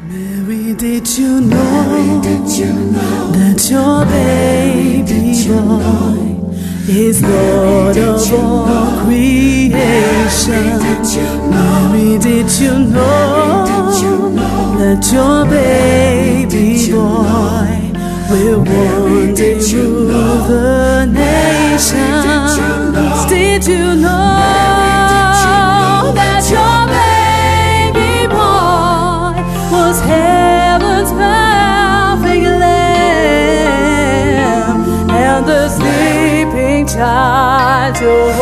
Mary, did you know that your baby boy is Lord of all creation? Mary, did you know that your baby boy will one day rule the nations? Did you know that your baby boy was heaven's perfect lamb, and the sleeping child